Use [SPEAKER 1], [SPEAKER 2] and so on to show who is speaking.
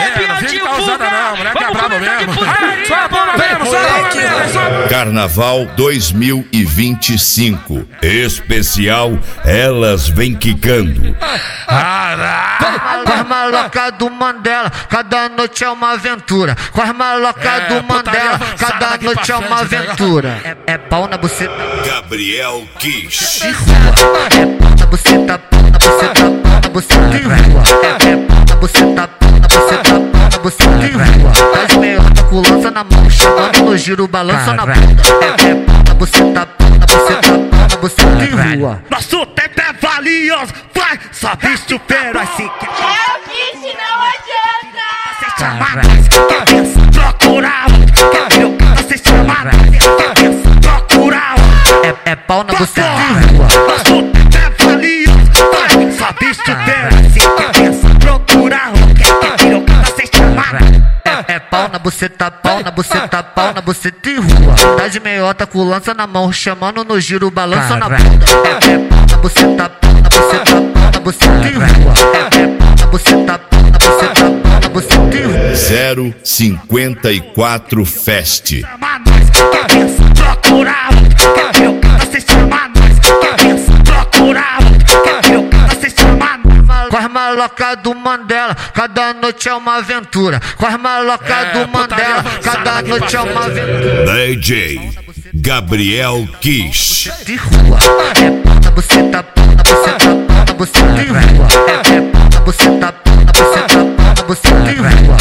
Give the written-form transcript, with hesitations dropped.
[SPEAKER 1] não fica causada não, moleque é brabo mesmo. Só a bomba mesmo, só a bomba mesmo.
[SPEAKER 2] Carnaval 2025. Especial Elas Vem Quicando.
[SPEAKER 3] Com as malocas do Mandela, cada noite é uma aventura. Com as malocas do Mandela, cada noite é uma aventura. É pau na buceta,
[SPEAKER 2] Gabriel Kish.
[SPEAKER 3] é pau na buceta, pau na buceta, pau na buceta de rua. É pau na buceta, pau na buceta, pau na buceta de rua. Tá de meiota com lança na mão, chamando no giro, balança na bunda. É pau na buceta, pau na buceta, pau na buceta de rua.
[SPEAKER 4] Nosso tempo é valioso, vai, só viste o pera assim que
[SPEAKER 5] É o kit, não adianta!
[SPEAKER 4] você chama nós, quer procurar, quer ver o que você chama nós, quer procurar.
[SPEAKER 3] É pau na buceta de rua.
[SPEAKER 4] Nosso tempo é valioso, vai, só viste o pera assim que procurar, quer ver o que você chama nós.
[SPEAKER 3] É pau na buceta, pau na buceta, pau na buceta de rua. Tá de meiota com lança na mão, chamando no giro, balança na bunda. É pau na buceta, pau na buceta, pau na buceta de rua. É pau na buceta, pau na buceta, pau na buceta de rua.
[SPEAKER 2] 054 Fest.
[SPEAKER 4] Chama nós, quer ver procurar, quer ver o que você chama nós, quer ver procurar, quer ver o que você chama nós.
[SPEAKER 3] Com as malocas do Mandela, cada noite é uma aventura. Com as malocas do Mandela, cada noite é uma aventura.
[SPEAKER 2] DJ Gabriel Kish.
[SPEAKER 3] De rua, é pau na buceta, pau na buceta, pau na buceta de rua. É pau na buceta, pau na buceta, pau na buceta de rua.